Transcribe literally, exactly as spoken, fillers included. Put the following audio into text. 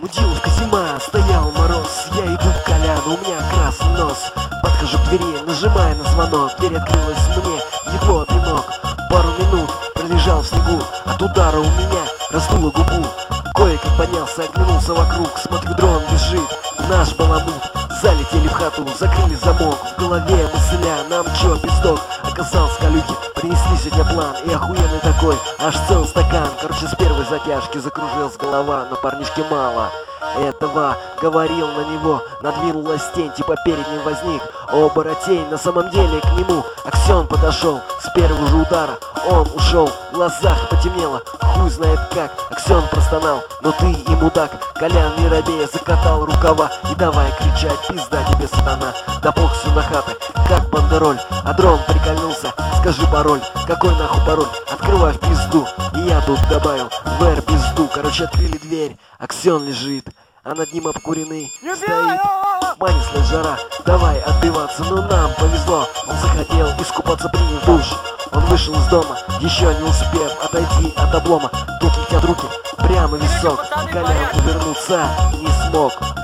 Удиловка зима, стоял мороз. Я иду к Коляну, у меня красный нос. Подхожу к двери, нажимаю на звонок. Дверь открылась мне, его одинок. Пару минут пролежал в снегу. От удара у меня раздуло губу. Кое-как поднялся, оглянулся вокруг. Смотрю, дрон бежит, наш баламут. Залетели в хату, закрыли замок. В голове мысля, нам чё, пиздок. Оказался калюки, принесли сегодня план. И охуенный такой, аж целый стакан. Короче, с первой затяжки закружилась голова. Но парнишки мало этого, говорил на него. Надвинулась тень, типа перед ним возник оборотень. На самом деле к нему Аксен подошел. С первого же удара он ушел. В глазах потемнело, хуй знает как. Аксен простонал: но ты и мудак. Колян не робея закатал рукава. И давай кричать: пизда тебе, сатана. Допох всю на хаты, как бандероль. А дрон прикольнулся: скажи пароль. Какой нахуй пароль? Открывай в пизду. И я тут добавил: в эр пизду. Короче, открыли дверь, Аксен лежит, а над ним обкуренный стоит. Манислась жара, давай отбиваться, но нам повезло. Он захотел искупаться, приняв душ. Он вышел из дома, еще не успев отойти от облома. Тут летят руки прямо в висок. Колян увернуться не смог.